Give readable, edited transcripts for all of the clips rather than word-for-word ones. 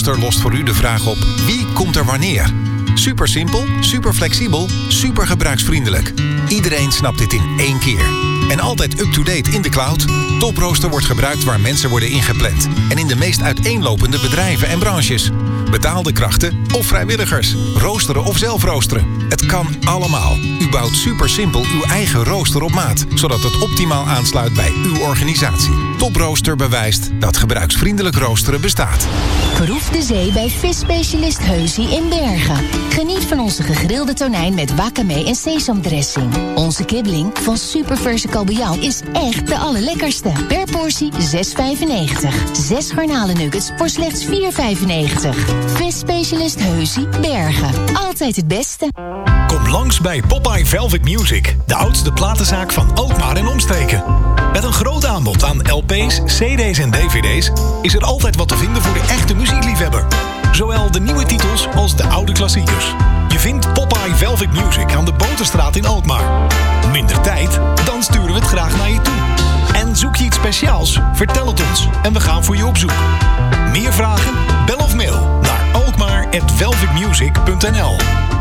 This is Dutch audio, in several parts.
Toprooster lost voor u de vraag op: wie komt er wanneer? Super simpel, super flexibel, super gebruiksvriendelijk. Iedereen snapt dit in één keer. En altijd up-to-date in de cloud. Toprooster wordt gebruikt waar mensen worden ingepland. En in de meest uiteenlopende bedrijven en branches. Betaalde krachten of vrijwilligers. Roosteren of zelf roosteren. Het kan allemaal. U bouwt super simpel uw eigen rooster op maat. Zodat het optimaal aansluit bij uw organisatie. Toprooster bewijst dat gebruiksvriendelijk roosteren bestaat. Proef de zee bij visspecialist Heusie in Bergen. Geniet van onze gegrilde tonijn met wakame en sesamdressing. Onze kibbeling van superverse kabeljauw is echt de allerlekkerste. Per portie €6,95. 6 garnalennuggets voor slechts €4,95. Visspecialist Heusie Bergen. Altijd het beste. Kom langs bij Popeye Velvet Music, de oudste platenzaak van Alkmaar en omstreken. Met een groot aanbod aan LP's, CD's en DVD's is er altijd wat te vinden voor de echte muziekliefhebber. Zowel de nieuwe titels als de oude klassiekers. Je vindt Popeye Velvet Music aan de Boterstraat in Alkmaar. Minder tijd? Dan sturen we het graag naar je toe. En zoek je iets speciaals? Vertel het ons en we gaan voor je op zoek. Meer vragen? Bel of mail naar alkmaar@velvetmusic.nl.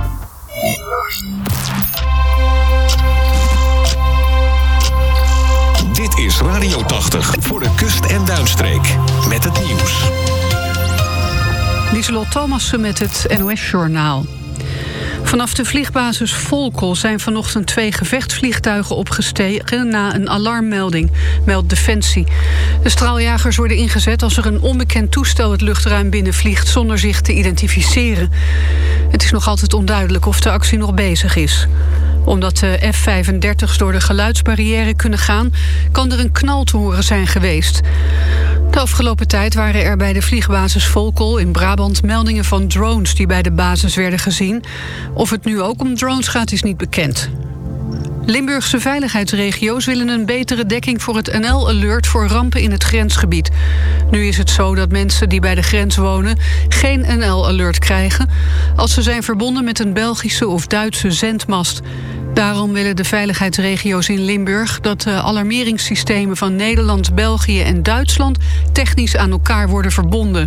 Dit is Radio 80 voor de kust- en duinstreek. Met het nieuws. Lieselot Thomassen met het NOS-journaal. Vanaf de vliegbasis Volkel zijn vanochtend 2 gevechtsvliegtuigen opgestegen na een alarmmelding, meldt Defensie. De straaljagers worden ingezet als er een onbekend toestel het luchtruim binnenvliegt zonder zich te identificeren. Het is nog altijd onduidelijk of de actie nog bezig is. Omdat de F-35's door de geluidsbarrière kunnen gaan, kan er een knal te horen zijn geweest. De afgelopen tijd waren er bij de vliegbasis Volkel in Brabant meldingen van drones die bij de basis werden gezien. Of het nu ook om drones gaat, is niet bekend. Limburgse veiligheidsregio's willen een betere dekking voor het NL-alert voor rampen in het grensgebied. Nu is het zo dat mensen die bij de grens wonen geen NL-alert krijgen als ze zijn verbonden met een Belgische of Duitse zendmast. Daarom willen de veiligheidsregio's in Limburg dat de alarmeringssystemen van Nederland, België en Duitsland technisch aan elkaar worden verbonden.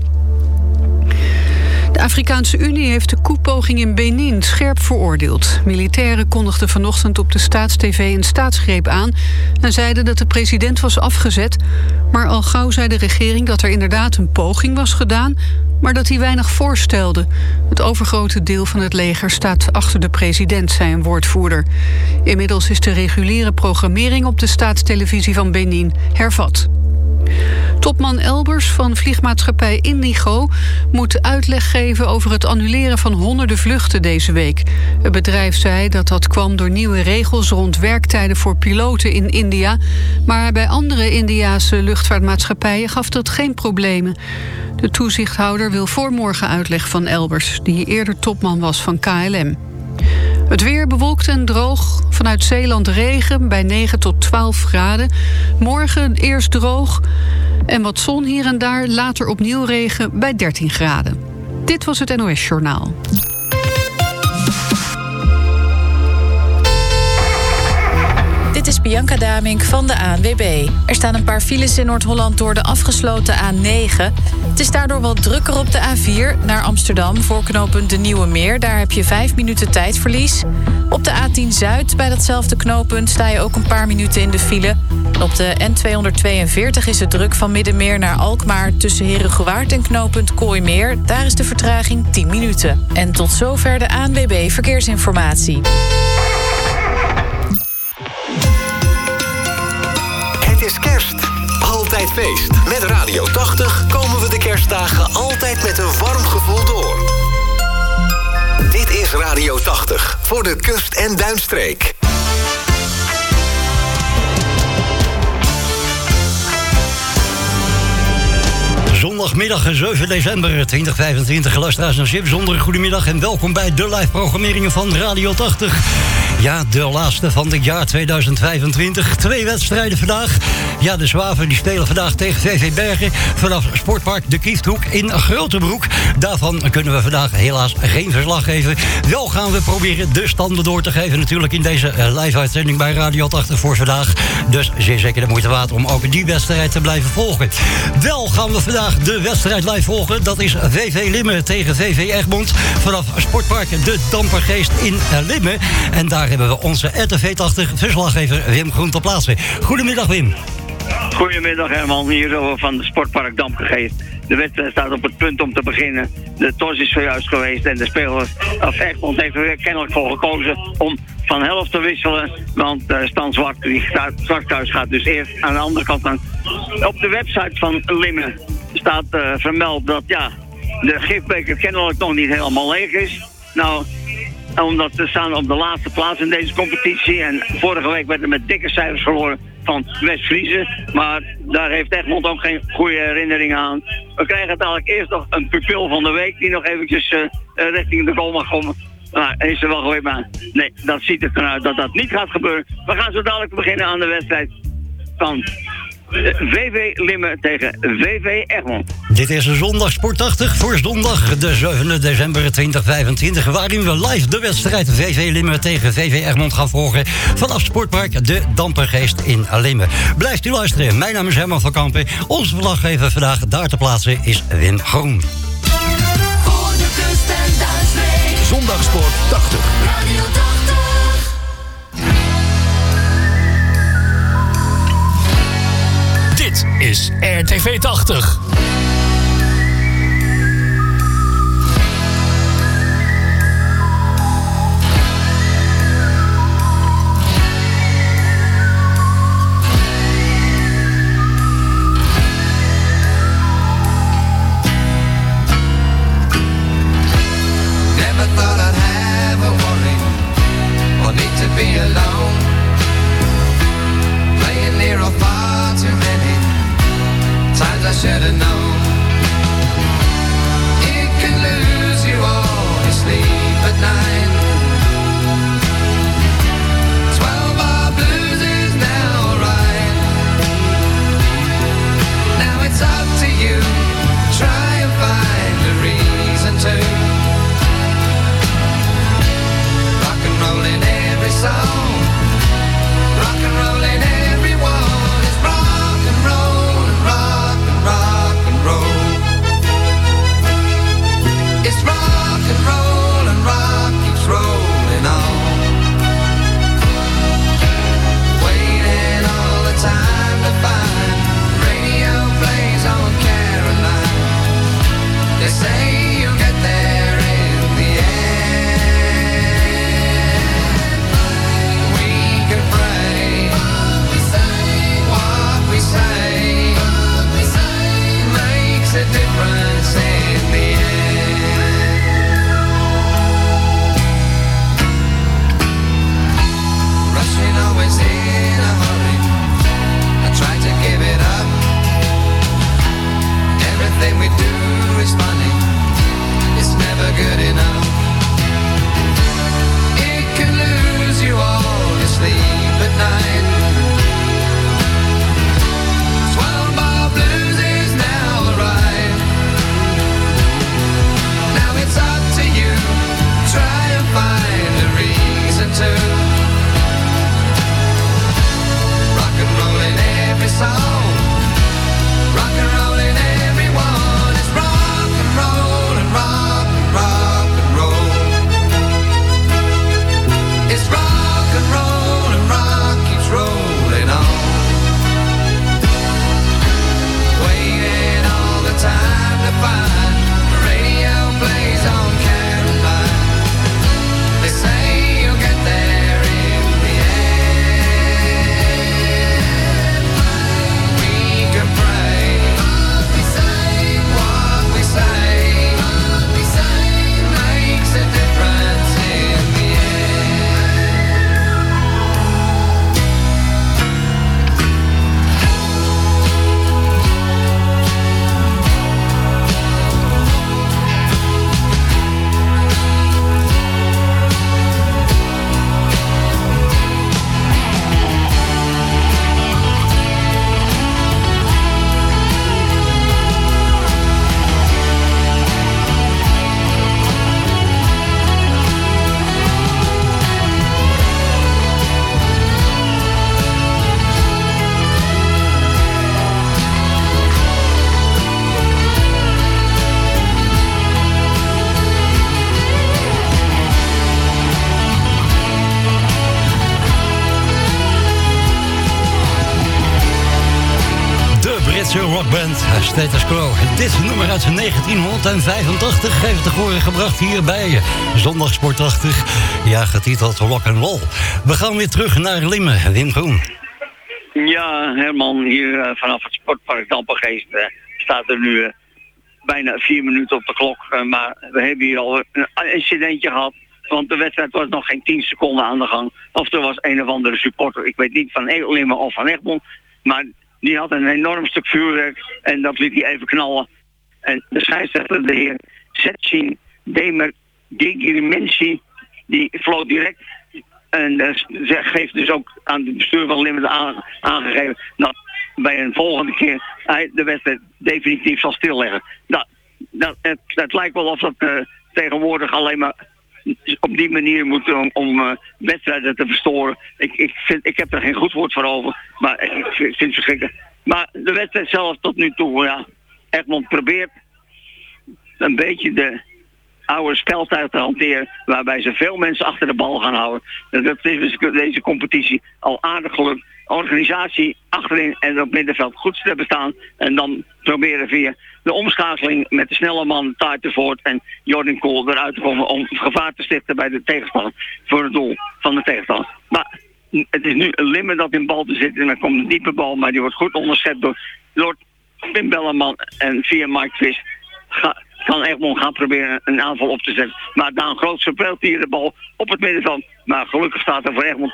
De Afrikaanse Unie heeft de koepoging in Benin scherp veroordeeld. Militairen kondigden vanochtend op de staatstv een staatsgreep aan en zeiden dat de president was afgezet. Maar al gauw zei de regering dat er inderdaad een poging was gedaan, maar dat hij weinig voorstelde. Het overgrote deel van het leger staat achter de president, zei een woordvoerder. Inmiddels is de reguliere programmering op de staatstelevisie van Benin hervat. Topman Elbers van vliegmaatschappij Indigo moet uitleg geven over het annuleren van honderden vluchten deze week. Het bedrijf zei dat dat kwam door nieuwe regels rond werktijden voor piloten in India. Maar bij andere Indiase luchtvaartmaatschappijen gaf dat geen problemen. De toezichthouder wil voor morgen uitleg van Elbers, die eerder topman was van KLM. Het weer bewolkt en droog. Vanuit Zeeland regen bij 9 tot 12 graden. Morgen eerst droog en wat zon hier en daar. Later opnieuw regen bij 13 graden. Dit was het NOS Journaal. Dit is Bianca Damink van de ANWB. Er staan een paar files in Noord-Holland door de afgesloten A9. Het is daardoor wat drukker op de A4 naar Amsterdam voor knooppunt De Nieuwe Meer. Daar heb je 5 minuten tijdverlies. Op de A10 Zuid bij datzelfde knooppunt sta je ook een paar minuten in de file. Op de N242 is het druk van Middenmeer naar Alkmaar tussen Herengewaard en knooppunt Kooimeer. Daar is de vertraging 10 minuten. En tot zover de ANWB Verkeersinformatie. Het is kerst. Altijd feest. Met Radio 80 komen we de kerstdagen altijd met een warm gevoel door. Dit is Radio 80 voor de kust- en duinstreek. Zondagmiddag 7 december 2025. Luisteraars naar Zip, zonder goedemiddag en welkom bij de live programmeringen van Radio 80. Ja, de laatste van het jaar 2025. 2 wedstrijden vandaag. Ja, de Zwaven die spelen vandaag tegen VV Bergen vanaf Sportpark De Kiefhoek in Grotebroek. Daarvan kunnen we vandaag helaas geen verslag geven. Wel gaan we proberen de standen door te geven natuurlijk in deze live-uitzending bij Radio 80 voor vandaag. Dus zeer zeker de moeite waard om ook die wedstrijd te blijven volgen. Wel gaan we vandaag de wedstrijd live volgen. Dat is VV Limmen tegen VV Egmond vanaf Sportpark De Dampergeest in Limmen. En daar hebben we onze RTV 80 verslaggever Wim Groen te plaatsen. Goedemiddag Wim. Goedemiddag Herman, hier zo van de Sportpark Dampergeest. De wedstrijd staat op het punt om te beginnen. De tos is zojuist geweest en de speler of Egmond heeft er kennelijk voor gekozen om van helft te wisselen. Want Stan Zwarthuis gaat dus eerst aan de andere kant aan. Op de website van Limmen staat vermeld dat ja, de gifbeker kennelijk nog niet helemaal leeg is. Nou, omdat we staan op de laatste plaats in deze competitie. En vorige week werd er met dikke cijfers verloren van West-Friese. Maar daar heeft Egmond ook geen goede herinneringen aan. We krijgen uiteindelijk eerst nog een pupil van de week die nog eventjes richting de goal mag komen. Nou, is er wel geweest, maar nee, dat ziet er eruit dat dat niet gaat gebeuren. We gaan zo dadelijk beginnen aan de wedstrijd van VV Limmen tegen VV Egmond. Dit is zondag Sport 80 voor zondag de 7 december 2025... waarin we live de wedstrijd VV Limmen tegen VV Egmond gaan volgen vanaf Sportpark De Dampergeest in Limmen. Blijft u luisteren, mijn naam is Herman van Kampen. Onze verslaggever vandaag daar te plaatsen is Wim Groen. Voor de kust en Duitsland. Zondagsport 80. Radio 80. Dit is RTV 80. Should have known it can lose you all your sleep at night. 12-bar blues is now alright. Now it's up to you. Try and find a reason to rock and roll in every song. Rock and roll in every one. It's rock and roll and rock and roll. Nederlandse rockband Status Quo. Dit nummer uit 1985 heeft de horen gebracht hier bij Zondagsportachtig. Ja, getiteld Rock'n'Roll. We gaan weer terug naar Limmen. Wim Groen. Ja, Herman, hier vanaf het sportpark Dampengeest staat er nu bijna 4 minuten op de klok. Maar we hebben hier al een incidentje gehad. Want de wedstrijd was nog geen 10 seconden aan de gang. Of er was een of andere supporter, ik weet niet van Limmen of van Egmond. Maar die had een enorm stuk vuurwerk en dat liet hij even knallen. En de scheidsrechter, de heer Setsin Demer Gigirimensi, die floot direct. En ze geeft dus ook aan het bestuur van Limmen aangegeven dat bij een volgende keer hij de wedstrijd definitief zal stilleggen. Het lijkt wel of dat tegenwoordig alleen maar op die manier moet om wedstrijden te verstoren. Ik heb er geen goed woord voor over, maar ik vind het verschrikkelijk. Maar de wedstrijd zelf tot nu toe, ja, Egmond probeert een beetje de oude speltijd te hanteren, waarbij ze veel mensen achter de bal gaan houden. Dat is deze competitie al aardig gelukt. Organisatie achterin en op middenveld goed te bestaan. En dan proberen via de omschakeling met de snelle man Taartenvoort en Jordan Kool eruit te komen om gevaar te stichten bij de tegenstander. Voor het doel van de tegenstander. Maar het is nu een Limmen dat in bal te zitten en dan komt een diepe bal, maar die wordt goed onderschept door Pim Belleman en via Mike Vis. Kan Egmond gaan proberen een aanval op te zetten. Maar Daan Groot speelt hier de bal op het middenveld. Maar gelukkig staat er voor Egmond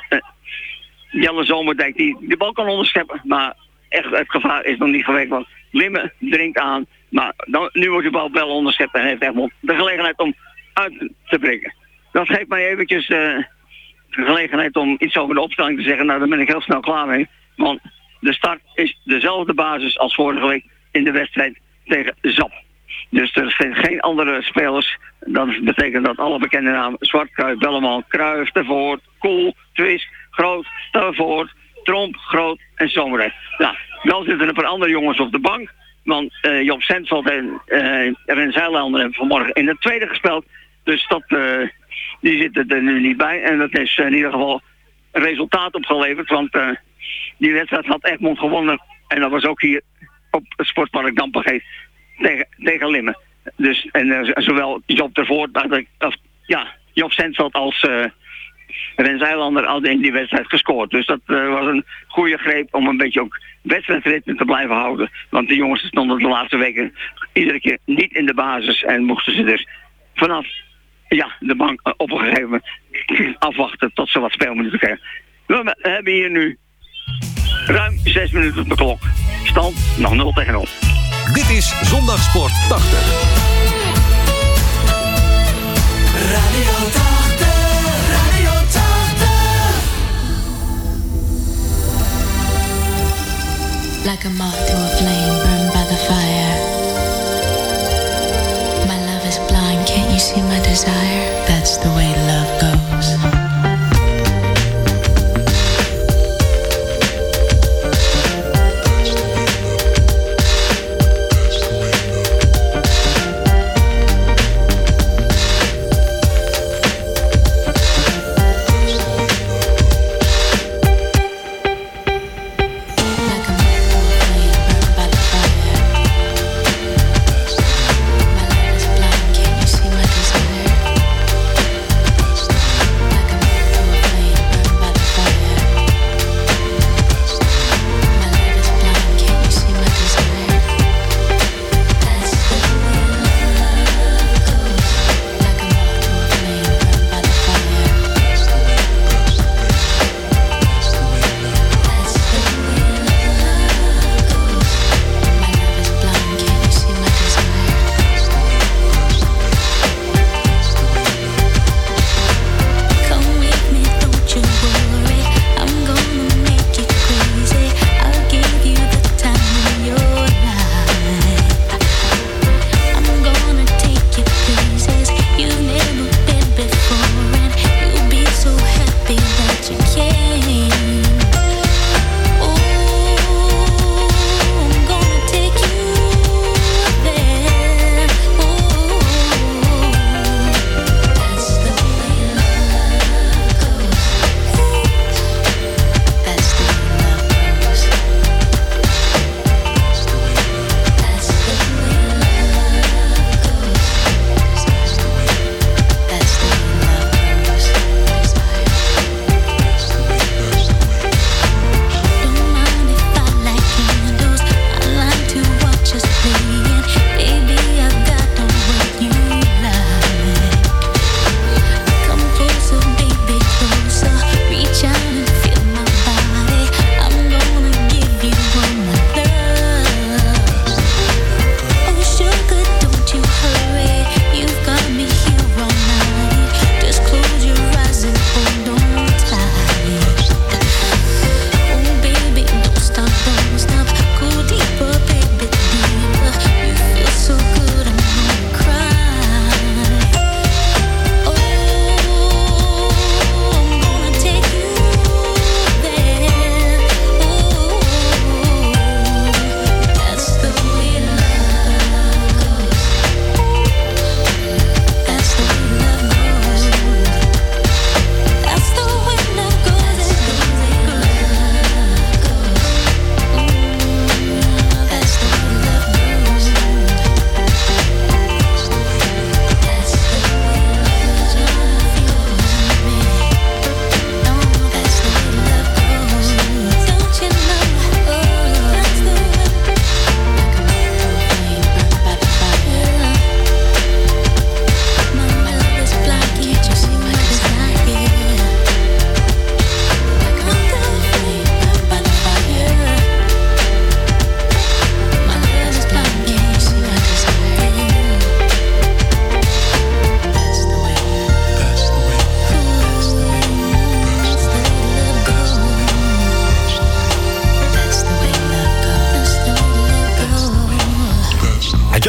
Jelle Zomerdijk die de bal kan onderscheppen. Maar echt het gevaar is nog niet gewekt. Want Limmen dringt aan. Maar nu wordt de bal wel onderschept en heeft Egmond de gelegenheid om uit te breken. Dat geeft mij eventjes de gelegenheid om iets over de opstelling te zeggen. Nou, daar ben ik heel snel klaar mee. Want de start is dezelfde basis als vorige week in de wedstrijd tegen Zap. Dus er zijn geen andere spelers. Dat betekent dat alle bekende namen, Zwartkruis, Belleman, Kruijf, Tervoort, Kool, Twist, Groot, Tervoort, Tromp, Groot en Zomerdijk. Nou, wel zitten er een paar andere jongens op de bank. Want Job Sentveld en Ren Zeilander hebben vanmorgen in de tweede gespeeld. Dus die zitten er nu niet bij. En dat is in ieder geval een resultaat opgeleverd. Want die wedstrijd had Egmond gewonnen. En dat was ook hier op het sportpark Dampengeest tegen Limmen. Dus, en zowel Job Tervoort, Job Sentveld als Ren Zeilander hadden in die wedstrijd gescoord. Dus dat was een goede greep om een beetje ook wedstrijdritme te blijven houden. Want de jongens stonden de laatste weken iedere keer niet in de basis en moesten ze dus vanaf de bank op een gegeven moment afwachten tot ze wat speelminuten krijgen. We hebben hier nu ruim 6 minuten op de klok. Stand nog 0-0. Dit is Zondagsport 80. Radio 80, Radio 80. Like a moth to a flame burned by the fire. My love is blind, can't you see my desire? That's the way love goes. Like a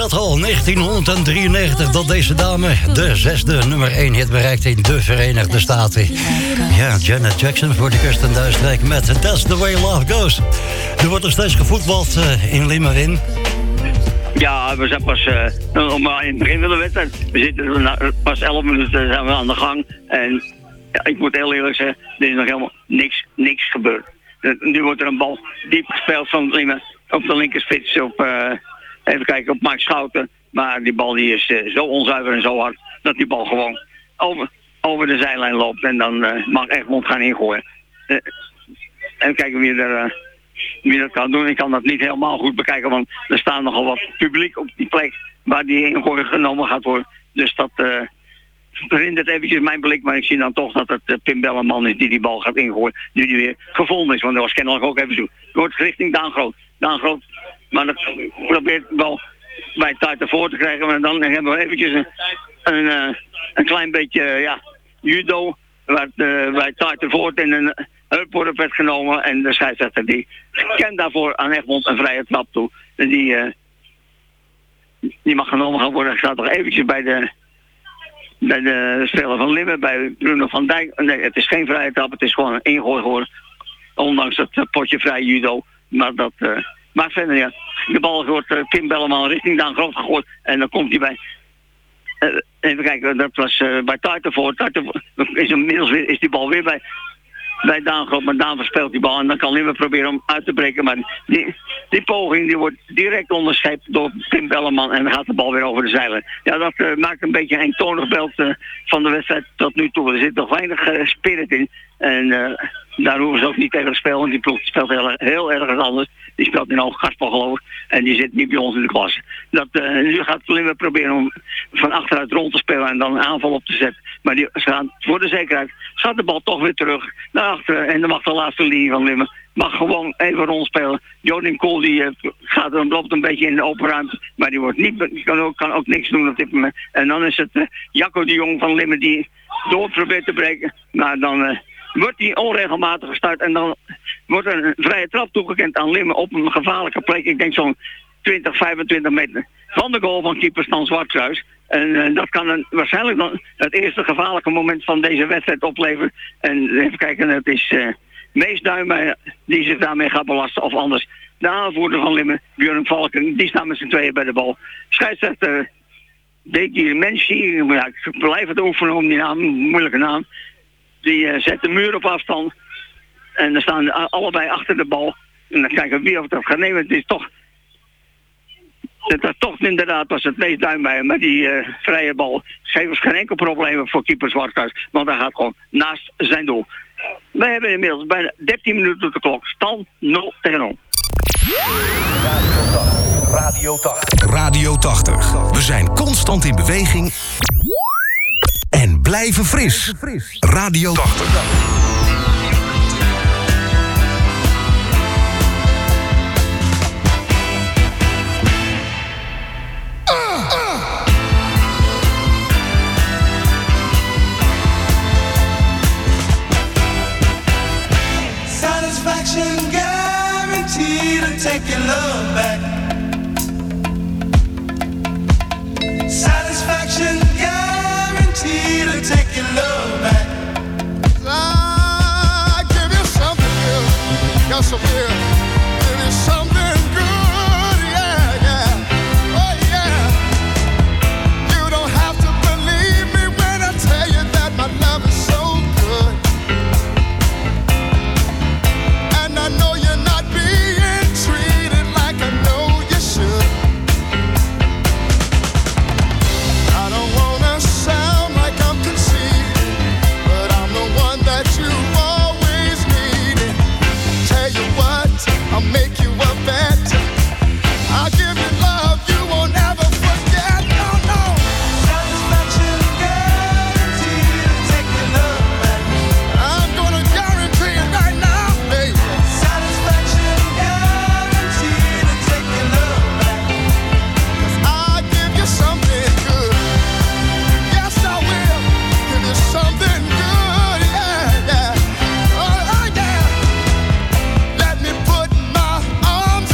dat al, 1993, dat deze dame de 6e nummer 1 hit bereikt in de Verenigde Staten. Ja, Janet Jackson voor de kust en duistrijk met That's the Way Love Goes. Er wordt nog steeds gevoetbald in Limmerwin. Ja, we zijn pas in het begin van de wedstrijd. We zitten pas 11 minuten zijn we aan de gang. En ja, ik moet heel eerlijk zeggen, er is nog helemaal niks gebeurd. Nu wordt er een bal diep gespeeld van Limmer op de linkerspits even kijken, op Mark Schouten. Maar die bal die is zo onzuiver en zo hard dat die bal gewoon over de zijlijn loopt. En dan mag Egmond gaan ingooien. En kijken wie dat kan doen. Ik kan dat niet helemaal goed bekijken, want er staat nogal wat publiek op die plek waar die ingooi genomen gaat worden. Dus dat verhindert eventjes mijn blik, maar ik zie dan toch dat het Pim Belleman is die bal gaat ingooien, nu die weer gevonden is, want dat was kennelijk ook even zo. Het wordt richting Daan Groot, maar dat probeert wel bij tijd ervoor te krijgen, maar dan hebben we eventjes een klein beetje judo, waar tijd ervoor in een heupworp werd genomen en de scheidsrechter die kent daarvoor aan Egmond een vrije trap toe. En die mag genomen gaan worden. Ik sta toch eventjes bij de speler van Limmer, bij Bruno van Dijk. Nee, het is geen vrije trap, het is gewoon een ingooi geworden. Ondanks het potje vrij judo. Maar dat maakt verder ja. De bal wordt Pim Belleman richting Daan Groot gegooid. En dan komt hij bij... even kijken, dat was bij Taartenvoort. Inmiddels is die bal weer bij Daan Groot, maar Daan verspeelt die bal en dan kan Limmer proberen om uit te breken. Maar die poging die wordt direct onderschept door Pim Belleman en dan gaat de bal weer over de zeilen. Ja, dat maakt een beetje een eentonig beeld van de wedstrijd tot nu toe. Er zit nog weinig spirit in en daar hoeven ze ook niet tegen te spelen, want die ploeg speelt heel erg anders. Die speelt in Hooggaspel geloof ik en die zit niet bij ons in de klas. Nu gaat Limmer proberen om van achteruit rond te spelen en dan een aanval op te zetten. Maar die gaan voor de zekerheid gaat de bal toch weer terug naar achteren en dan mag de laatste linie van Limmer mag gewoon even rondspelen. Jodin Kool die loopt een beetje in de open ruimte, maar die kan ook niks doen op dit moment. En dan is het Jacco de Jong van Limmer die door probeert te breken. Maar dan wordt hij onregelmatig gestart en dan wordt er een vrije trap toegekend aan Limmer op een gevaarlijke plek. Ik denk zo'n 20, 25 meter van de goal van keeper Stan Zwartkruis. En dat kan waarschijnlijk dan het eerste gevaarlijke moment van deze wedstrijd opleveren. En even kijken, het is Mees Duijma die zich daarmee gaat belasten. Of anders de aanvoerder van Limmer, Björn Valken, die staan met z'n tweeën bij de bal. Scheidsrechter Deki Menschie, ik blijf het oefenen om die naam, moeilijke naam. Die zet de muur op afstand. En dan staan allebei achter de bal. En dan kijken we wie of dat gaat nemen. Het is toch... toch inderdaad was het Mees Duijma met die vrije bal. Geeft geen enkel probleem voor keeper Zwartkruis. Want hij gaat gewoon naast zijn doel. Wij hebben inmiddels bijna 13 minuten op de klok. Stand 0-0. Radio 80. We zijn constant in beweging. En blijven fris. Radio 80. Take your love back. Satisfaction guaranteed to take your love back. I give you something good. Got some here. Give you something good. Yeah, yeah. Oh, yeah. You don't have to believe me when I tell you that my love is so good. And I know you're not being treated like I know you should. I don't wanna sound like I'm conceited, but I'm the one that you always needed. Tell you what, I'll make you a bet. I'll give you love you won't ever forget. No, no. Satisfaction guaranteed to take your love back. I'm gonna guarantee it right now, baby. Satisfaction guaranteed to take your love back. 'Cause I'll give you something good. Yes, I will. Give you something good. Yeah, yeah. Oh, yeah. Let me put my arms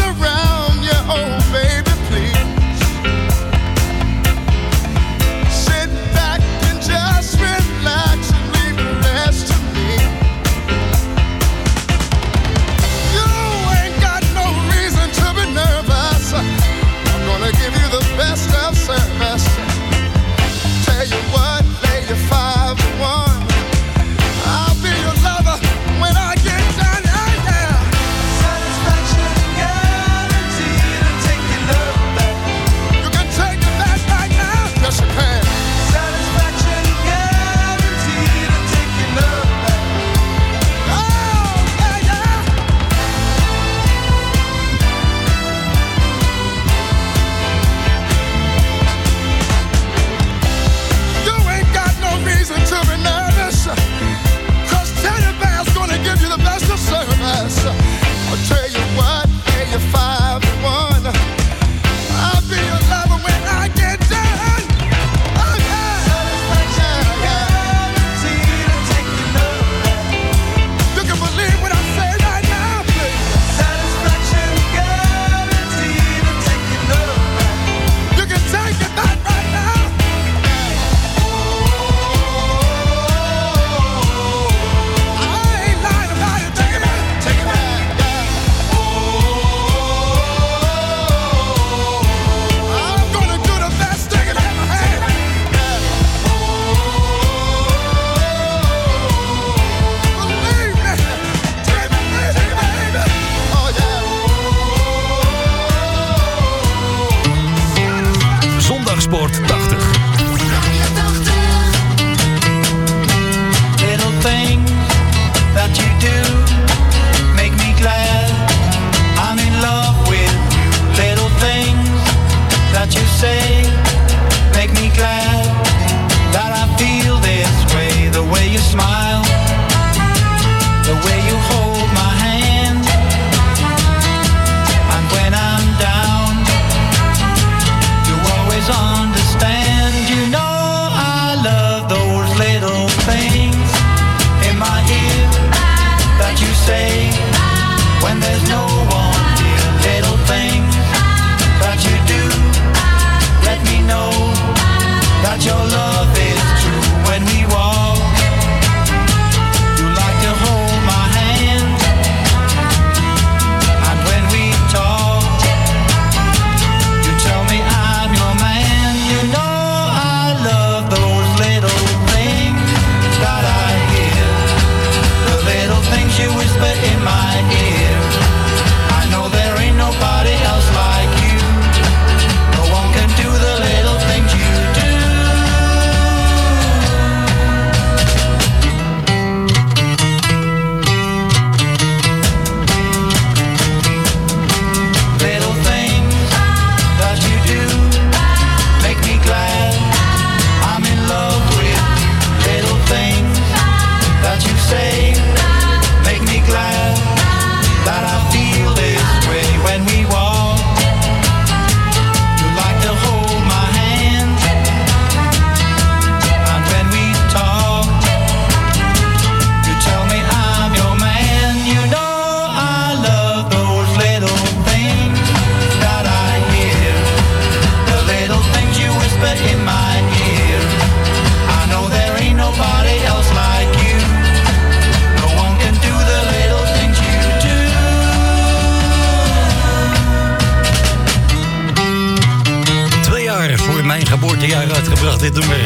staat dit nummer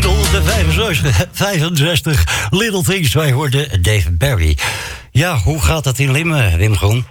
1965. Little Things, wij hoorden Dave Barry. Ja, hoe gaat dat in Limmen, Wim Groen?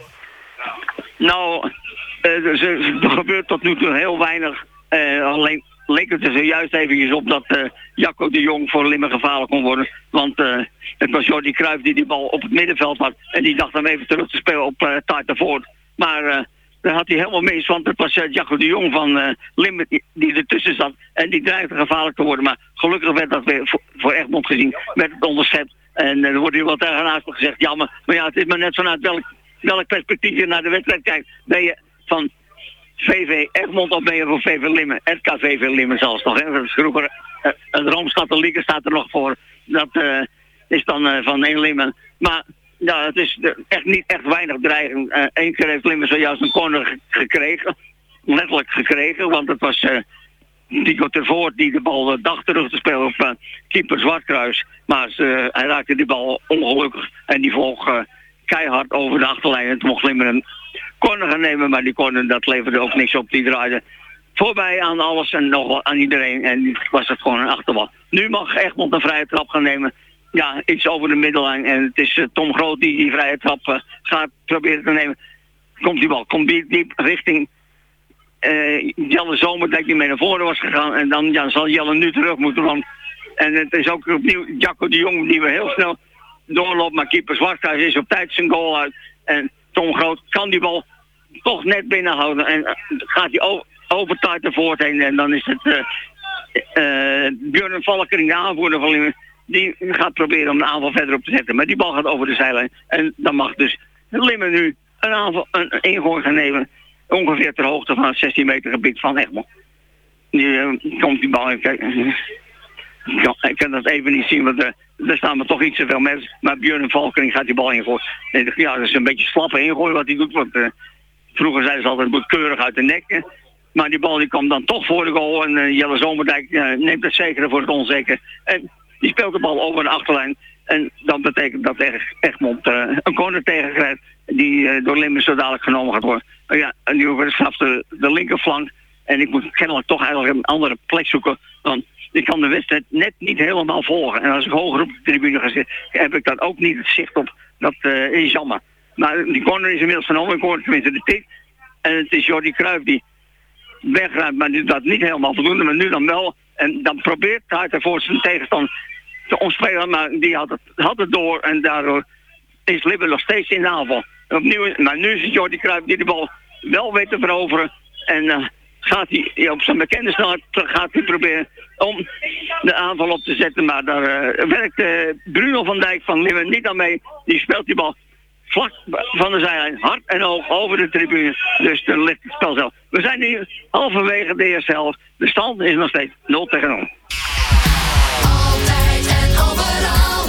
Nou, er gebeurt tot nu toe heel weinig. Alleen leek het er zojuist eventjes op dat Jacco de Jong voor Limmen gevaarlijk kon worden. Want het was Jordi Cruijff die bal op het middenveld had. En die dacht hem even terug te spelen op Taartenvoort. Maar daar had hij helemaal mis, want het was Jacco de Jong van Limmen die ertussen zat. En die dreigde gevaarlijk te worden. Maar gelukkig werd dat weer voor Egmond gezien. Werd het onderschept. En er wordt hier wel tegenaar gezegd, jammer. Maar ja, het is maar net vanuit welk perspectief je naar de wedstrijd kijkt. Ben je van VV Egmond of ben je voor VV Limmen? RKVV Limmen zelfs nog. Hè? Dat is vroeger een Rooms-Katholieke staat er nog voor. Dat is dan van 1 Limmen. Maar ja, het is niet echt weinig dreiging. Eén keer heeft Limmen zojuist een corner gekregen. Letterlijk gekregen, want het was Tico Tervoort die de bal dacht terug te spelen op keeper Zwartkruis. Maar hij raakte die bal ongelukkig en die vloog keihard over de achterlijn. En toen mocht Limmen een corner gaan nemen, maar die corner dat leverde ook niks op. Die draaide voorbij aan alles en nog wel aan iedereen. En die was het gewoon een achterbal. Nu mag Egmond een vrije trap gaan nemen. Ja, iets over de middellijn. En het is Tom Groot die vrije trap gaat proberen te nemen. Komt die bal, komt diep richting Jelle Zomerdijk die mee naar voren was gegaan. En dan zal Jelle nu terug moeten. Want, en het is ook opnieuw Jacco de Jong die we heel snel doorloopt. Maar keeper Zwarthuis is op tijd zijn goal uit. En Tom Groot kan die bal toch net binnenhouden. En gaat hij over Taartenvoort heen. En dan is het Björn Valkering, de aanvoerder van Limmen. Die gaat proberen om de aanval verder op te zetten. Maar die bal gaat over de zijlijn. En dan mag dus Limmen nu een ingooi gaan nemen. Ongeveer ter hoogte van het 16 meter gebied van Egmond. Nu komt die bal. Ik kan dat even niet zien, want er staan maar toch iets te veel mensen. Maar Björn Valkering gaat die bal ingooien. Ja, dat is een beetje slappe ingooi wat hij doet. Want vroeger zeiden ze altijd, het moet keurig uit de nek. Maar die bal die komt dan toch voor de goal. En Jelle Zomerdijk neemt het zekere voor het onzeker. En die speelt de bal over de achterlijn. En dat betekent dat Egmond een corner tegenkrijgt. Die door Limmen zo dadelijk genomen gaat worden. Ja, en nu wordt het straf de linkerflank. En ik moet kennelijk toch eigenlijk een andere plek zoeken. Want ik kan de wedstrijd net niet helemaal volgen. En als ik hoger op de tribune ga zitten, heb ik dan ook niet het zicht op. Dat is jammer. Maar die corner is inmiddels genomen. Ik hoor tenminste de tik. En het is Jordi Cruijff die wegruimt. Maar die dat niet helemaal voldoende. Maar nu dan wel. En dan probeert Taartenvoort zijn tegenstander te omspelen. Maar die had het door. En daardoor is Limmen nog steeds in de aanval. Opnieuw, maar nu is het Jordi Cruijff die de bal wel weet te veroveren. En gaat hij op zijn bekende snelheid proberen om de aanval op te zetten. Maar daar werkt Bruno van Dijk van Limmen niet aan mee. Die speelt die bal vlak van de zijlijn, hard en hoog over de tribune. Dus dan ligt het spel zelf. We zijn nu halverwege de eerste helft. De stand is nog steeds 0-0. Altijd en overal.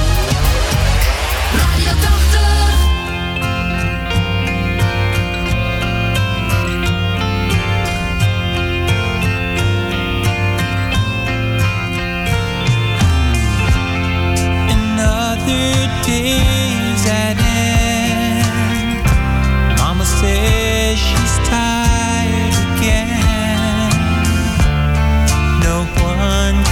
Radio 80. Another day's at end. Mama says she's tired again. No one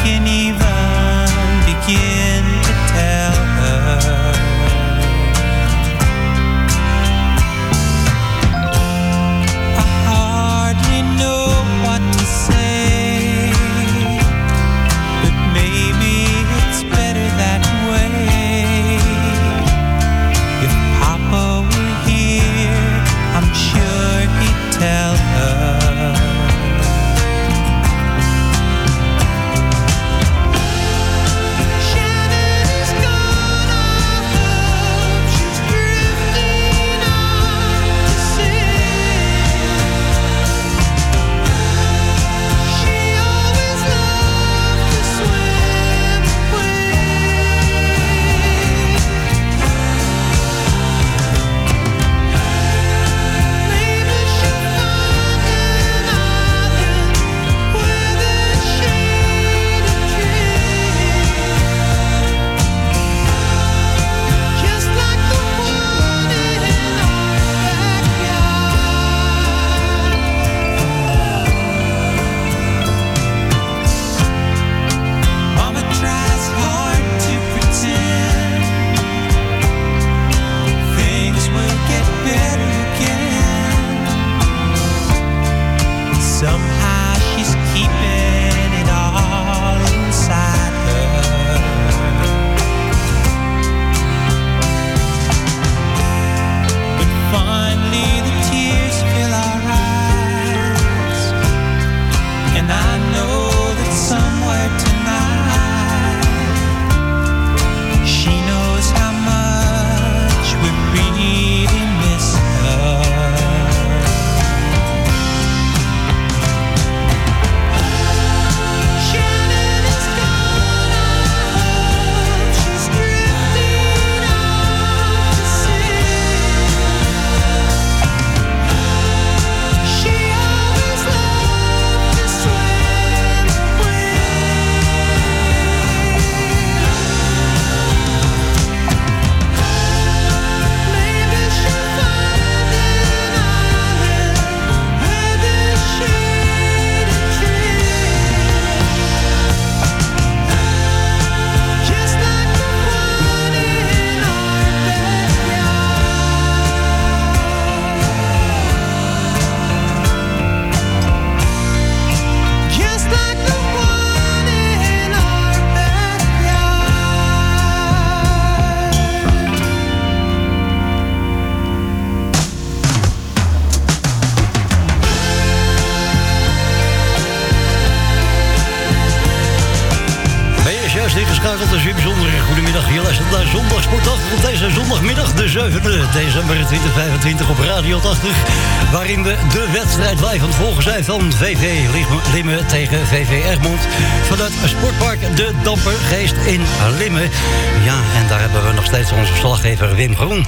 ingeschakeld. Dus weer bijzonder goedemiddag. Je luistert naar Zondagsportdag op deze zondagmiddag, de 7e december 2025 op Radio 80. Waarin we de wedstrijd live aan het volgen zijn van VV Limmen tegen VV Egmond. Vanuit Sportpark De Dampergeest in Limmen. Ja, en daar hebben we nog steeds onze verslaggever Wim Groen.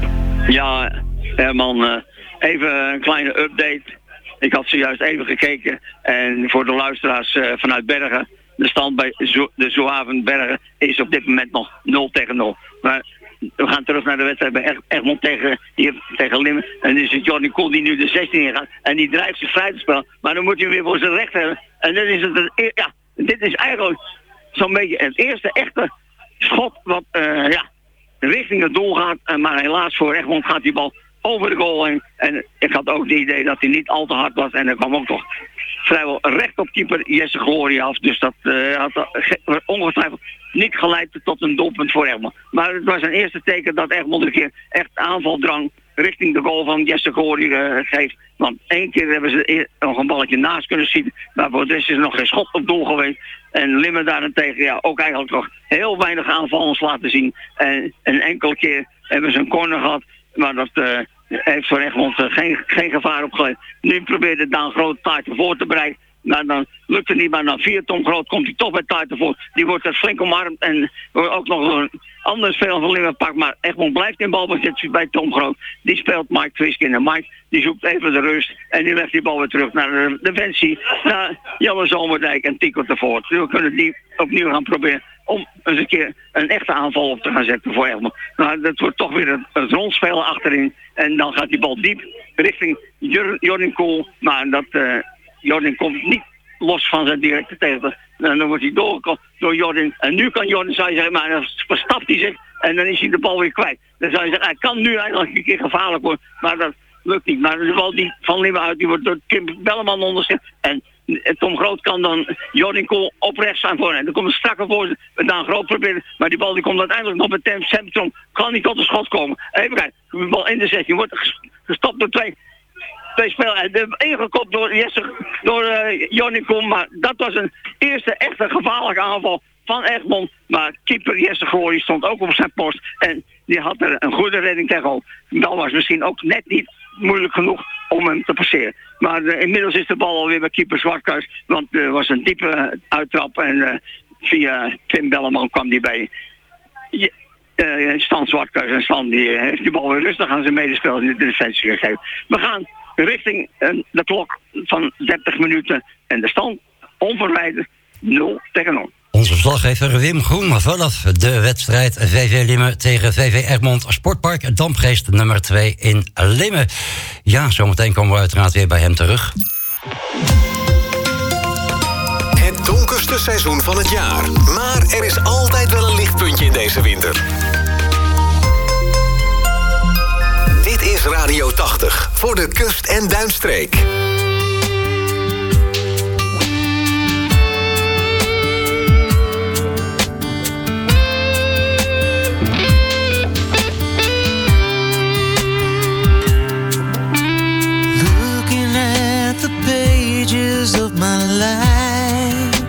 Ja, Herman, even een kleine update. Ik had zojuist even gekeken en voor de luisteraars vanuit Bergen, de stand bij de Zoavenbergen is op dit moment nog 0-0. Maar we gaan terug naar de wedstrijd bij Egmond tegen Limmen. En dan is het Jordi Kool die nu de 16 in gaat. En die drijft zich vrij te spelen. Maar dan moet hij weer voor zijn recht hebben. En dan is het dit is eigenlijk zo'n beetje het eerste echte schot wat richting het doel gaat. Maar helaas voor Egmond gaat die bal over de goal heen. En ik had ook het idee dat hij niet al te hard was. En er kwam ook toch vrijwel recht op keeper Jesse Gloria af. Dus dat had ongetwijfeld niet geleid tot een doelpunt voor Egmond. Maar het was een eerste teken dat Egmond een keer echt aanvaldrang richting de goal van Jesse Gloria geeft. Want 1 keer hebben ze nog een balletje naast kunnen schieten. Maar voor de rest is er nog geen schot op doel geweest. En Limmen daarentegen ook eigenlijk nog heel weinig aanvallers laten zien. En een enkele keer hebben ze een corner gehad. Maar dat heeft voor Egmond geen gevaar opgeleverd. Nu probeerde Daan Groot Taarten voor te bereiken. Maar dan lukt het niet, maar dan via Tom Groot komt hij toch bij Taarten voor. Die wordt er flink omarmd en wordt ook nog door een ander speler van Limmen pakt. Maar Egmond blijft in balbezit bij Tom Groot. Die speelt Mike Twiskin en Mike die zoekt even de rust. En die legt die bal weer terug naar de defensie. Naar Janne Zomerdijk en Tico Tevoort. We kunnen die opnieuw gaan proberen om eens een keer een echte aanval op te gaan zetten voor Egmond. Nou, dat wordt toch weer het rondspelen achterin. En dan gaat die bal diep richting Jordan Kool. Maar dat Jordan komt niet los van zijn directe tegenstander. En dan wordt hij doorgekomen door Jordan. En nu kan Jordan, zou je zeggen, maar dan verstapt hij zich. En dan is hij de bal weer kwijt. Dan zou je zeggen, hij kan nu eigenlijk een keer gevaarlijk worden. Maar dat lukt niet. Maar de bal die van Limmen uit, die wordt door Kim Belleman onderschept. En Tom Groot kan dan Jordan Kool op rechts staan voor. En dan komt een strakke voorzet met Daan Groot proberen. Maar die bal die komt uiteindelijk nog met Tim Centrum. Kan niet tot de schot komen. Even kijken. De bal in de 16 wordt gestopt door twee spelers. Ingekopt door Jordan Kool. Maar dat was een eerste echte gevaarlijke aanval van Egmond. Maar keeper Jesse Glory stond ook op zijn post. En die had er een goede redding tegenover. Dat was misschien ook net niet moeilijk genoeg om hem te passeren. Maar inmiddels is de bal alweer bij keeper Zwartkuis. Want er was een diepe uittrap. En via Tim Belleman kwam die bij Stan Zwartkuis. En Stan die heeft die bal weer rustig aan zijn medespelers in de defensie gegeven. We gaan richting de klok van 30 minuten. En de stand onverwijderd 0-0. Onze verslaggever Wim Groen vanaf de wedstrijd VV Limmen tegen VV Egmond Sportpark Dampgeest nummer 2 in Limmen. Ja, zometeen komen we uiteraard weer bij hem terug. Het donkerste seizoen van het jaar. Maar er is altijd wel een lichtpuntje in deze winter. Dit is Radio 80 voor de kust- en duinstreek. Of my life,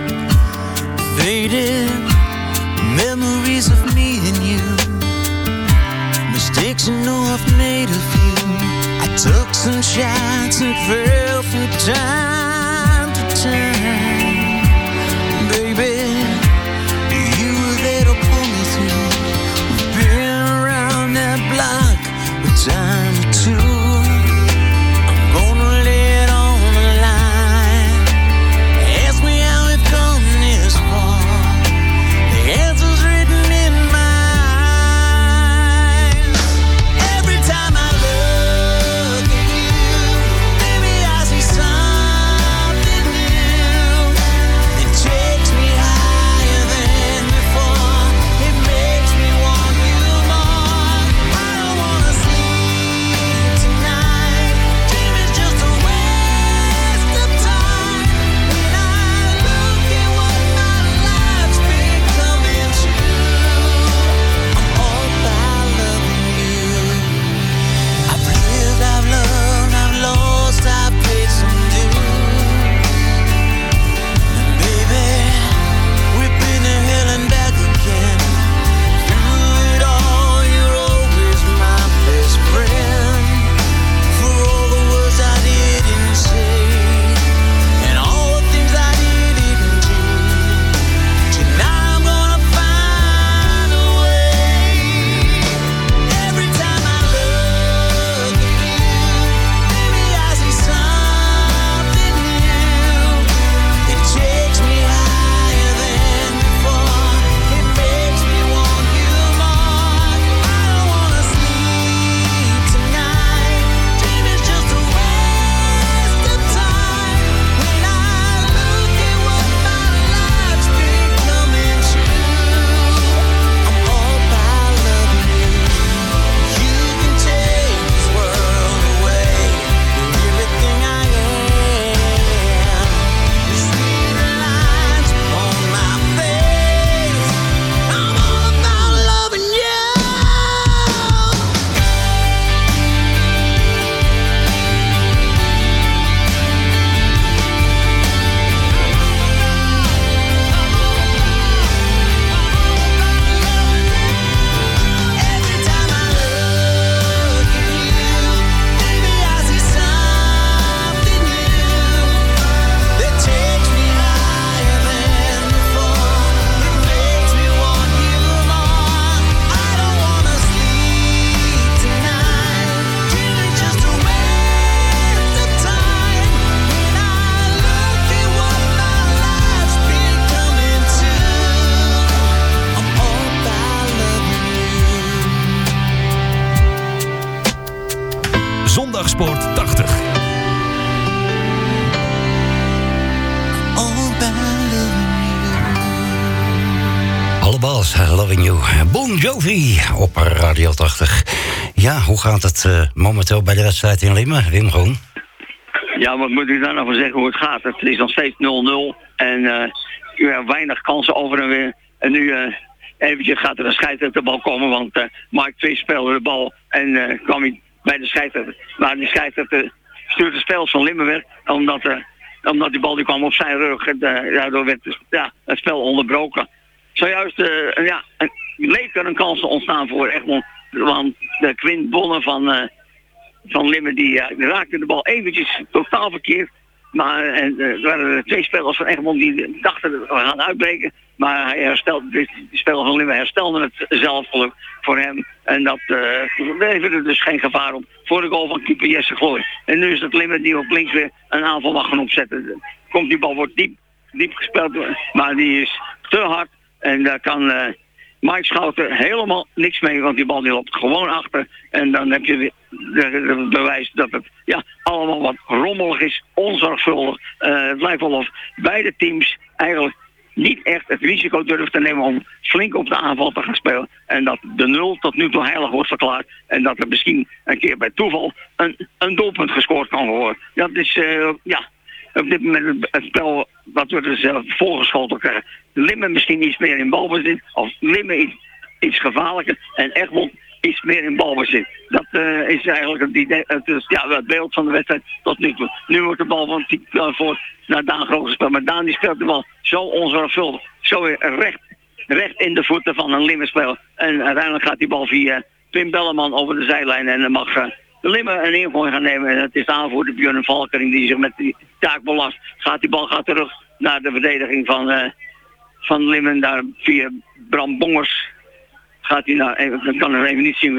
faded memories of me and you, mistakes I know I've made of you. I took some shots and fell from time to time. Baby, you were there to pull me through. We've been around that block a time or two. Every time I look at you, baby, I see sun. Zondagsport 80. Allemaal Loving You. Bon Jovi op Radio 80. Ja, hoe gaat het momenteel bij de wedstrijd in Limmen, Wim Groen? Ja, wat moet ik daar nou van zeggen hoe het gaat? Het is nog steeds 0-0 en u hebt weinig kansen over en weer. En nu eventjes gaat er een scheidsrechter de bal komen, want Mike Twist speelde de bal en kwam hij bij de scheidsrechter. Maar die scheidsrechter stuurt de spelers van Limmen weg, omdat die bal die kwam op zijn rug. Daardoor werd het spel onderbroken. Zojuist leek er een kans te ontstaan voor Egmond. Want de Quint Bonne van Limmen die raakte de bal eventjes totaal verkeerd. Maar er waren 2 spelers van Egmond die dachten we gaan uitbreken. Maar hij de speler van Limmen herstelde het zelf geluk voor hem. En dat leverde dus geen gevaar op voor de goal van keeper Jesse Glooi. En nu is het Limmen die op links weer een aanval mag gaan opzetten. Die bal wordt diep gespeeld, maar die is te hard. En daar kan Mike Schouten helemaal niks mee, want die bal die loopt gewoon achter. En dan heb je weer het bewijs dat het allemaal wat rommelig is, onzorgvuldig. Het lijkt wel of beide teams eigenlijk niet echt het risico durven te nemen om flink op de aanval te gaan spelen. En dat de 0 tot nu toe heilig wordt verklaard. En dat er misschien een keer bij toeval een doelpunt gescoord kan worden. Dat is, op dit moment het spel wat we dus voorgeschoten krijgen. Limmen misschien iets meer in balbezit. Of Limmen iets gevaarlijker. En Egmond iets meer in balbezit. Dat is eigenlijk het idee, het beeld van de wedstrijd tot nu toe. Nu wordt de bal van voor naar Daan Groot gespeeld. Maar Daan die speelt de bal zo onzorgvuldig. Zo weer recht in de voeten van een Limmen-speler. En uiteindelijk gaat die bal via Pim Belleman over de zijlijn. En dan mag de Limmen een ingooi gaan nemen. En het is de aanvoerder Björn Valkering die zich met die taak belast. Die bal gaat terug naar de verdediging van Limmen. Daar via Bram Bongers gaat hij naar, ik kan er even niet zien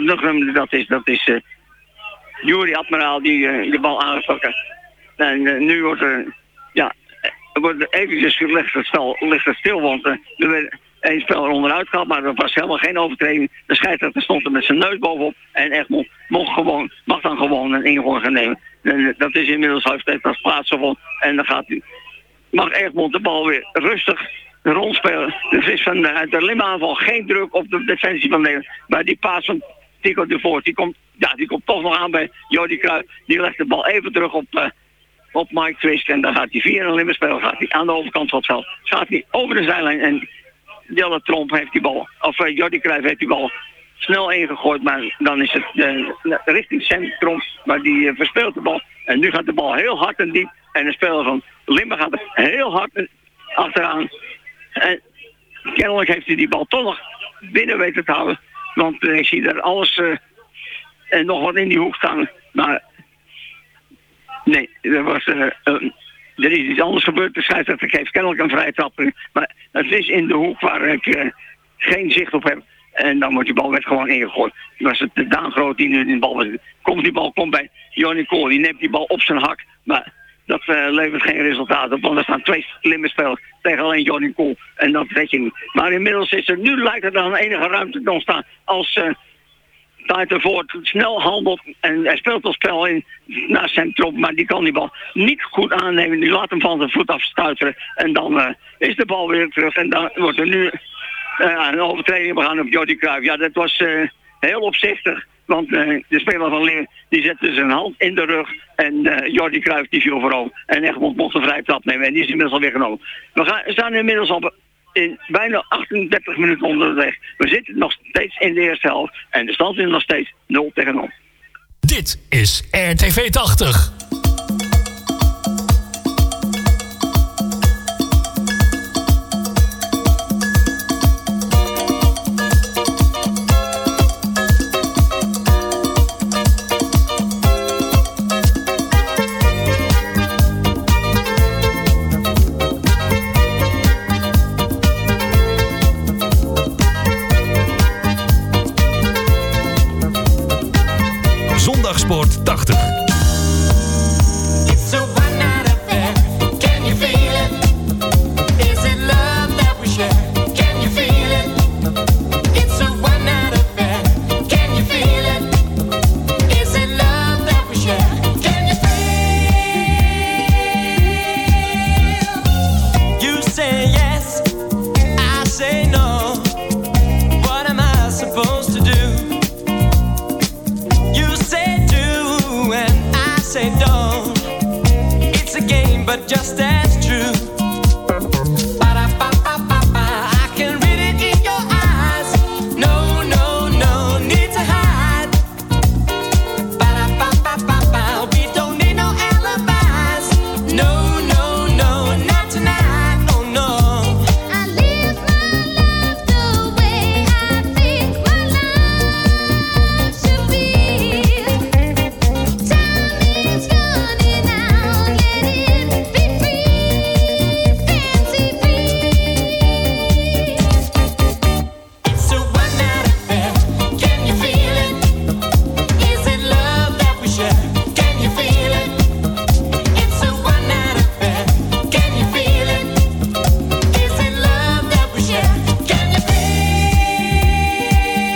dat is Juri Admiraal die de bal aangestoken. En nu wordt er eventjes ligt het stil, want er werd één speler onderuit gehaald, maar er was helemaal geen overtreding. De scheidsrechter stond er met zijn neus bovenop en Egmond mag dan gewoon een ingooi gaan nemen. En dat is inmiddels heeft dat plaatsgevonden en dan mag Egmond de bal weer rustig rondspelen. Er is uit de Limmen-aanval geen druk op de defensie van Nederland. Maar die paas van Tico de Voort, die komt toch nog aan bij Jordi Cruijff. Die legt de bal even terug op Mike Twist. En dan gaat hij via een Limmen-speler aan de overkant van het veld. Gaat hij over de zijlijn en Jelle Tromp heeft die bal. Of Jordi Cruijff heeft die bal snel ingegooid. Maar dan is het richting centrum. Maar die verspeelt de bal. En nu gaat de bal heel hard en diep. En de speler van Limmen gaat er heel hard achteraan. En kennelijk heeft hij die bal toch nog binnen weten te houden. Want ik zie daar alles en nog wat in die hoek staan. Maar nee, er is iets anders gebeurd. De scheidsrechter geeft kennelijk een vrije trap. Maar het is in de hoek waar ik geen zicht op heb. En dan wordt die bal gewoon ingegooid. Dan was het de Daan Groot die nu in de bal was. Die bal komt bij Johnny Kool. Die neemt die bal op zijn hak. Maar dat levert geen resultaat op. Want er staan 2 Limmen-spelers tegen alleen Johnny Kool. En dat weet je niet. Maar inmiddels nu lijkt er dan enige ruimte te ontstaan. Als Tijter Voort snel handelt en hij speelt het spel in naar centrum. Maar die kan die bal niet goed aannemen. Die laat hem van zijn voet afstuiteren. En dan is de bal weer terug. En dan wordt er nu een overtreding begaan op Jordi Cruijff. Ja, dat was heel opzichtig. Want de speler van Leer die zette zijn hand in de rug. En Jordi Cruijff die viel voorover. En Egmond mocht een vrije trap nemen. En die is inmiddels alweer genomen. We staan inmiddels al in bijna 38 minuten onderweg. We zitten nog steeds in de eerste helft. En de stand is nog steeds 0-0. Dit is RTV 80. Sport 80. say don't. It's a game, but just as true. I can read it in your eyes. No, no, no need to hide. We don't need no alibis. No, no, no, not tonight. No, no. I live my life the way I think my life should be. Time is running out, let it be free, fancy free. It's a one-night affair. Can you feel it? Is it love that we share? Can you feel it? It's a one-night affair. Can you feel it? Is it love that we share? Can you feel?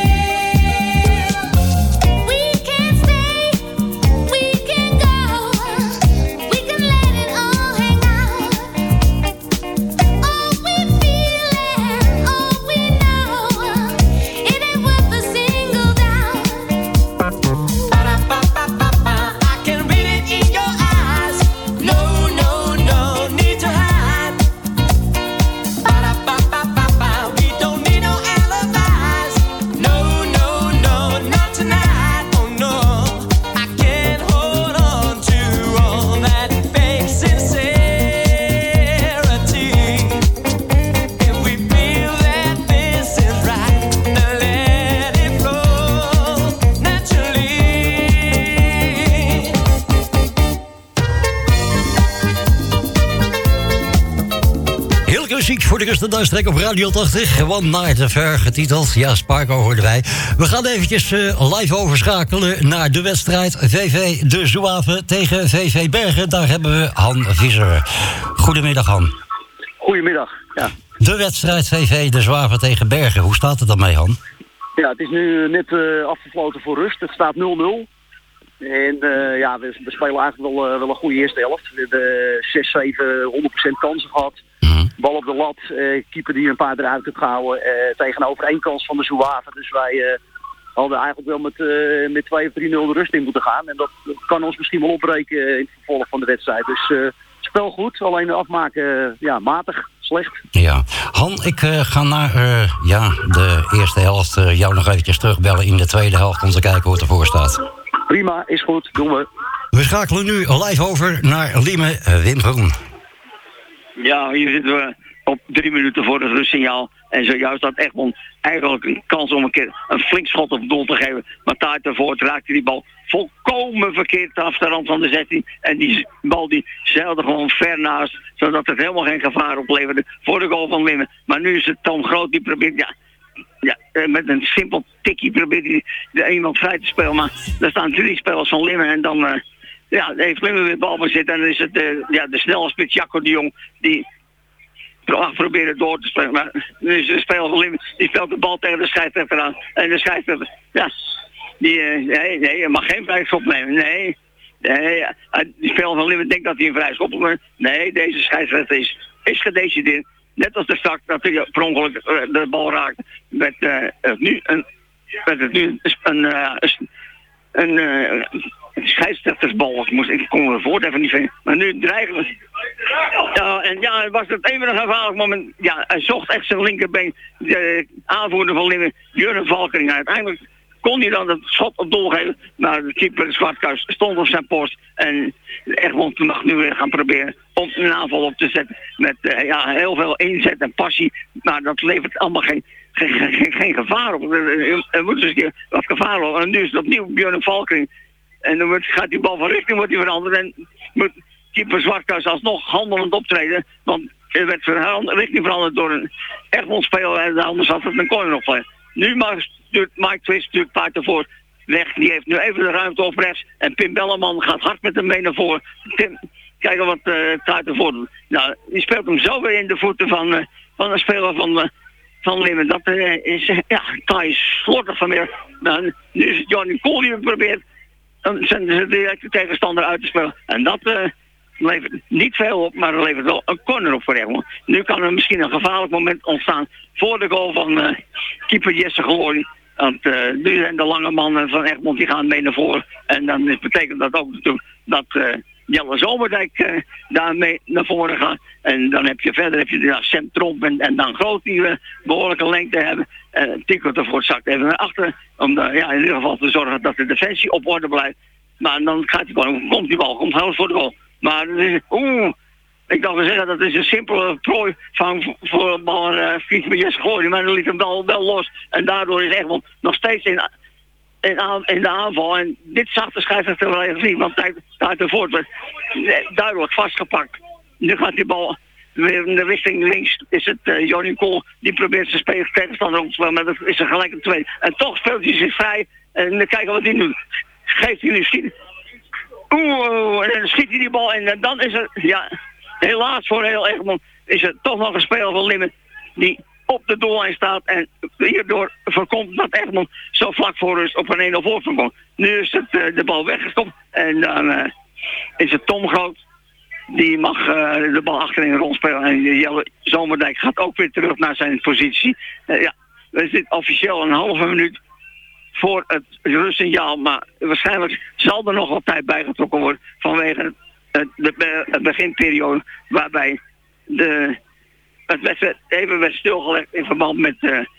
We can stay, we can go, we can let it all hang out. All we feel and all we know, it ain't worth a single doubt. I can read it in your eyes. No, no, no need to hide. We don't need no alibis. No, no, no, not tonight. Oh no, I can't hold on to all that fake sincerity. If we feel that this is right, then let it flow naturally. Heerlijke muziek voor de Kust en Duinstreek op Radio 80. One Night Affair getiteld. Ja, Sparko hoorden wij. We gaan eventjes live overschakelen naar de wedstrijd VV De Zouave tegen VV Bergen. Daar hebben we Han Visser. Goedemiddag, Han. Goedemiddag, ja. De wedstrijd VV De Zouave tegen Bergen. Hoe staat het dan mee, Han? Ja, het is nu net afgefloten voor rust. Het staat 0-0. En ja, we spelen eigenlijk wel een goede eerste helft. We hebben 6-7, 100% kansen gehad. Bal op de lat, keeper die een paar eruit heeft gehouden. Tegenover één kans van de Zouave. Dus wij hadden eigenlijk wel met 2 of 3-0 de rust in moeten gaan. En dat kan ons misschien wel opbreken in het vervolg van de wedstrijd. Dus spel goed, alleen de afmaken ja, matig, slecht. Ja, Han, ik ga naar de eerste helft jou nog eventjes terugbellen in de tweede helft om te kijken hoe het ervoor staat. Prima, is goed, doen we. We schakelen nu live over naar Liemen, Wim Groen. Ja, hier zitten we op 3 minuten voor het rustsignaal. En zojuist had Egmond eigenlijk een kans om een keer een flink schot op doel te geven. Maar daarvoor raakte die bal volkomen verkeerd af de rand van de 16. En die bal die zeilde gewoon ver naast. Zodat het helemaal geen gevaar opleverde voor de goal van Limmen. Maar nu is het Tom Groot die probeert... Ja, met een simpel tikkie probeert hij iemand vrij te spelen. Maar er staan 3 spelers van Limmen en dan... heeft Limmen weer balbezit en dan is het de snelle spits Jacco de Jong die probeert door te spelen. Maar nu is de speler van Limmen, die speelt de bal tegen de scheidsrechter aan. En de scheidsrechter, nee, je mag geen vrij schop nemen. Nee, die speler van Limmen denkt dat hij een vrij schop moet nemen. Nee, deze scheidsrechter is gedecideerd. Net als de start dat hij per ongeluk de bal raakt. Met een scheidsrechtersbal. Ik kon me het woord even niet vinden. Maar nu dreigen we. Ja, was het even een gevaarlijk moment. Ja, hij zocht echt zijn linkerbeen. De aanvoerder van Limmen, Jurgen Valkering. Uiteindelijk kon hij dan het schot op doel geven. Maar de keeper Zwartkuis stond op zijn post. En Egmond mag nu weer gaan proberen om een aanval op te zetten. Met heel veel inzet en passie. Maar dat levert allemaal geen gevaar op. Er moet dus een keer wat gevaar op. En nu is het opnieuw Björn Valkering. En dan gaat die bal van richting veranderd. En moet keeper Zwartkuis alsnog handelend optreden. Want er werd richting veranderd door een Egmond-speler. En anders had het een corner opgelegd. Nu stuurt Mike Twist natuurlijk paard ervoor weg. Die heeft nu even de ruimte op rechts. En Pim Belleman gaat hard met hem mee naar voren. Kijken wat Taart ervoor doet. Nou, die speelt hem zo weer in de voeten van een speler van Limmen. Dat is Thijs slordig vanmiddag. Nou, nu is het Johnny Kool die probeert zijn directe tegenstander uit te spelen. En dat levert niet veel op, maar er levert wel een corner op voor Egmond. Nu kan er misschien een gevaarlijk moment ontstaan voor de goal van keeper Jesse Glory. Want nu zijn de lange mannen van Egmond die gaan mee naar voren. En dan betekent dat ook natuurlijk dat Jelle Zomerdijk daarmee naar voren gaat. En dan heb je Sam Tromp en dan Groot die behoorlijke lengte hebben. Tico ervoor zakt even naar achter. Om in ieder geval te zorgen dat de defensie op orde blijft. Maar dan komt die bal heel voor de goal. Maar ik dacht wel zeggen, dat is een simpele prooi voor een bal fiets met Jesse Glory. Maar dan liet hem wel los. En daardoor is Egmond nog steeds in de aanval. En dit zag de scheidsrechter wel even niet. Want tijd ervoor werd duidelijk vastgepakt. Nu gaat die bal weer in de richting links. Is het Johnny Kool die probeert zijn tegenstander op te spelen. Maar dat is er gelijk een 2. En toch speelt hij zich vrij. En dan kijken wat hij nu geeft. Hij nu schiet. En dan schiet hij die bal. En dan is er, helaas voor heel Egmond, is er toch nog een speler van Limmen die op de doellijn staat en hierdoor voorkomt dat Egmond zo vlak voor rust op een 1-0 voorsprong komt. Nu is het de bal weggestopt en dan is het Tom Groot. Die mag de bal achterin rondspelen en Jelle Zomerdijk gaat ook weer terug naar zijn positie. We zitten officieel een halve minuut voor het rustsignaal, maar waarschijnlijk zal er nog wat tijd bijgetrokken worden vanwege de beginperiode waarbij het wedstrijd even werd stilgelegd in verband met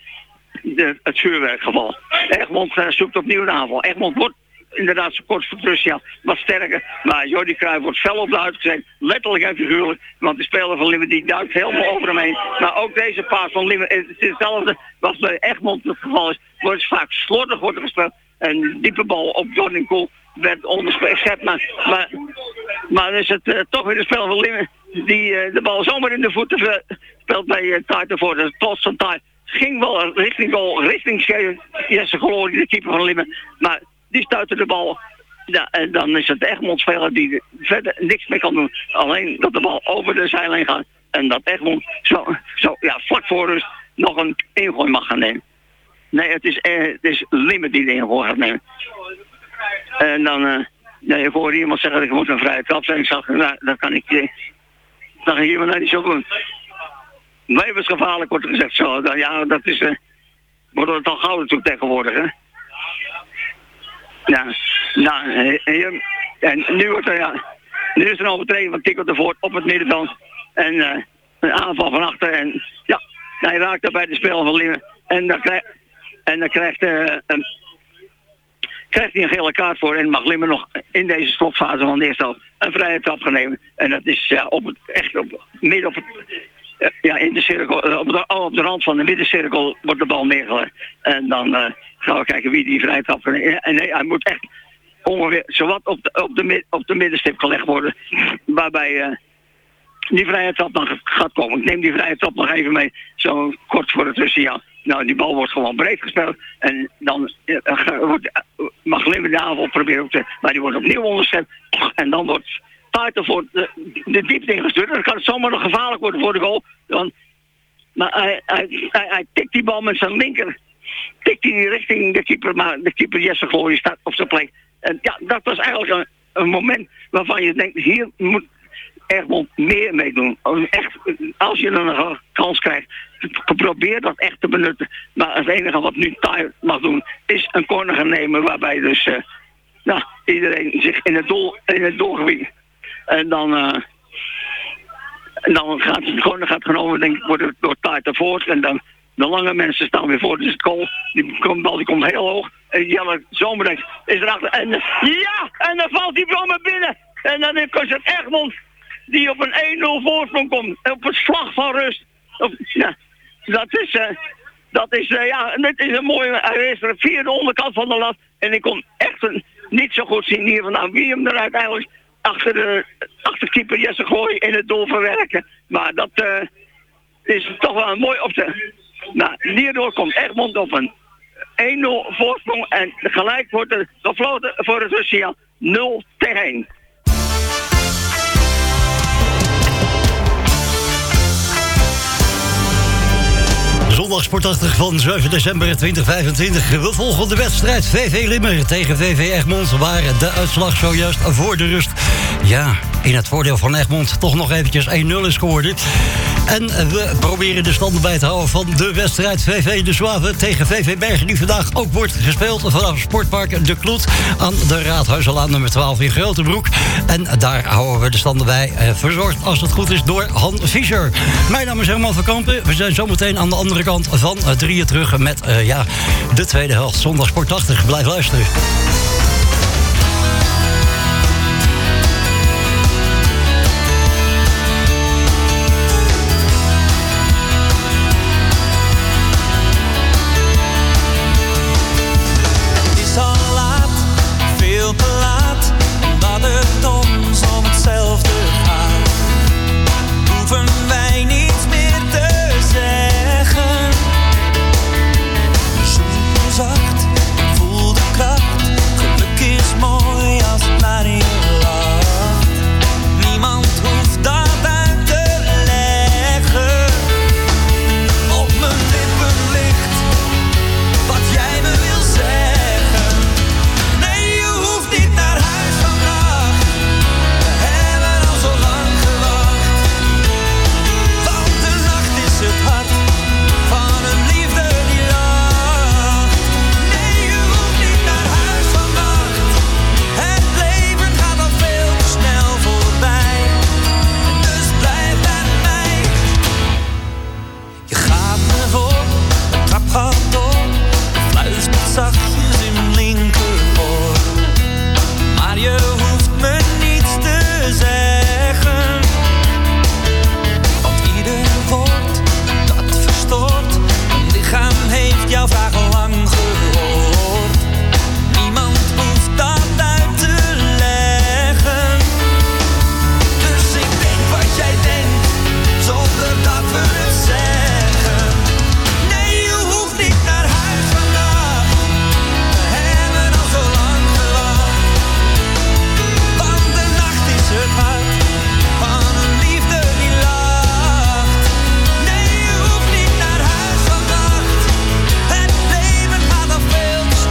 het vuurwerkgeval. Egmond zoekt opnieuw een aanval. Egmond wordt inderdaad zo kort voor het rustsignaal wat sterker, maar Jordi Cruijff wordt fel op de huid gezet, letterlijk en figuurlijk, want de speler van Limmen die duikt helemaal over hem heen. Maar ook deze paas van Limmen, het is hetzelfde wat bij Egmond het geval is, wordt vaak slordig gespeeld en diepe bal op Jordi Kool werd onderschept, maar dan is het toch weer de speler van Limmen die de bal zomaar in de voeten speelt bij Taart ervoor. Dus tot zijn Taart ging wel richting goal, richting Jesse Glory, de keeper van Limmen, maar die stuitte de bal. Ja, en dan is het de Egmond-speler die verder niks meer kan doen. Alleen dat de bal over de zijlijn gaat en dat Egmond vlak voor rust nog een ingooi mag gaan nemen. Nee, het is Limmen die de ingooi gaat nemen. En dan, ik hoorde iemand zeggen dat ik moet een vrije trap zijn. Ik zag, dat kan ik hier maar niet zo doen. Levensgevaarlijk wordt er gezegd zo. Dat is, wordt het al gauw natuurlijk tegenwoordig, hè. En nu wordt nu is er een overtreding van Tico de Voort op het middenveld. En een aanval van achter. En hij raakt daarbij de speler van Limmen. En dan krijgt hij een gele kaart voor en mag Limmen nog in deze slotfase van de eerste helft een vrije trap gaan nemen. En dat is midden op het in de cirkel, op de rand van de middencirkel wordt de bal neergelegd. En dan gaan we kijken wie die vrije trap kan nemen. En nee, hij moet echt ongeveer zowat op de middenstip gelegd worden. Waarbij die vrije trap dan gaat komen. Ik neem die vrije trap nog even mee, zo kort voor het tussenjaar. Nou, die bal wordt gewoon breed gespeeld. En dan mag Limmen de aanval proberen maar die wordt opnieuw onderschept. En dan wordt Taarten voor de diepte ingestuurd. Dan kan het zomaar nog gevaarlijk worden voor de goal. Maar hij tikt die bal met zijn linker. Tikt hij richting de keeper. Maar de keeper Jesse Glory staat op zijn plek. En dat was eigenlijk een moment waarvan je denkt, hier moet Egmond meer mee doen. Echt, als je een kans krijgt, probeer dat echt te benutten. Maar het enige wat nu Taart mag doen, is een corner gaan nemen waarbij dus iedereen zich in het doelgebied. En dan gaat het corner genomen, denk ik, wordt het door Taart ervoor. En dan de lange mensen staan weer voor. Dus het goal, die bal komt heel hoog. En Jelle Zomerdijk is erachter. En dan valt die bal maar binnen. En dan is het Egmond die op een 1-0 voorsprong komt. Op het slag van rust. Dat is een mooie. Hij is er via de onderkant van de lat. En ik kon echt niet zo goed zien hier vandaan wie hem er uiteindelijk achter keeper Jesse Glory in het doel verwerken. Maar dat is toch wel een mooi opzet. Hierdoor komt Egmond op een 1-0 voorsprong en gelijk wordt er gefloten voor het rustsignaal 0-1. Zondag sportachtig van 7 december 2025. We volgen de wedstrijd VV Limmen tegen VV Egmond, waar de uitslag zojuist voor de rust, in het voordeel van Egmond, toch nog eventjes 1-0 is geworden. En we proberen de standen bij te houden van de wedstrijd VV De Zwaven tegen VV Bergen, die vandaag ook wordt gespeeld vanaf Sportpark De Kloet aan de Raadhuizenlaan nummer 12 in Grotebroek. En daar houden we de standen bij, verzorgd als het goed is door Han Fischer. Mijn naam is Herman van Kampen. We zijn zometeen aan de andere kant van 3 terug met de tweede helft. Zondag Sport 80. Blijf luisteren.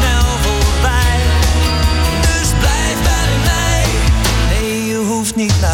Niet naar